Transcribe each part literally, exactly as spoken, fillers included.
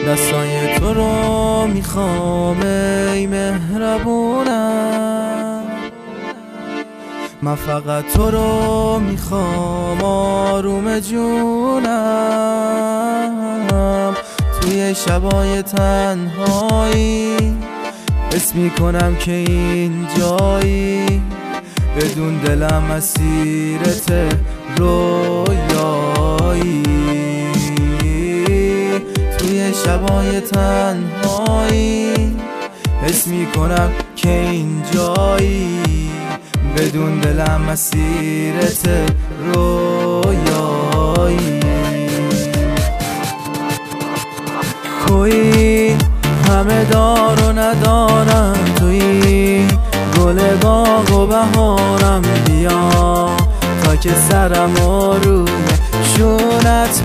دستای تو رو میخوام ای مهربونم، من فقط تو رو میخوام آروم جونم. توی شبای تنهایی حس میکنم که این جایی، بدون دلم مسیرت رویایی. توی شبای تنهایی حس میکنم که این جایی، بدون دلم مسیرت رویایی. توی همه دار و ندارم، توی گل باغ و بهارم، بیا تا که سرم و روی شونت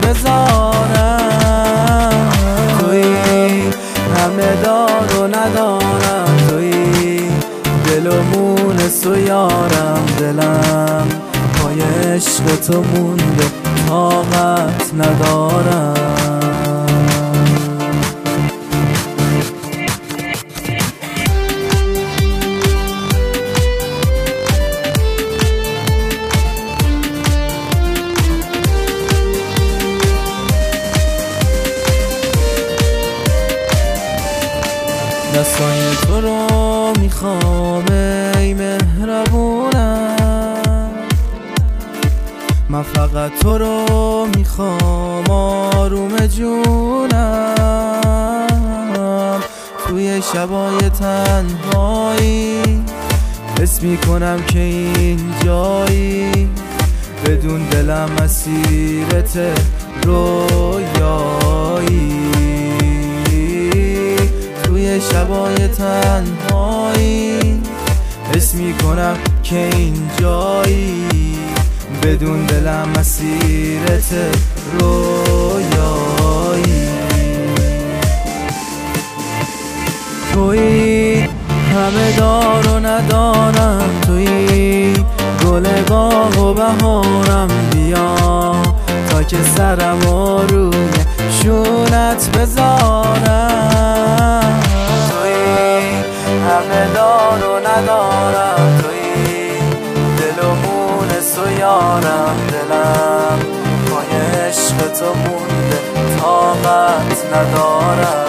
بذارم. توی همه دار و ندارم، توی دل و مونس و یارم، دلم پای عشق تو مونده طاقت ندارم. دستای تو رو میخوام ای مهربونم، من فقط تو رو میخوام آروم جونم. توی شبای تنهایی حس میکنم که این جایی، بدون دلم مسیرت رویایی. توی شبای تنهایی حس میکنم که این جایی، بدون دلم مسیرت رویایی. توی همه دار و ندارم، توی گل باغ و بهارم، بیا تا که سرم و روی شونت بذارم. همه دار و ندارم، توی دل و مونس و یارم، دلم پای عشق تو مونده طاقت ندارم.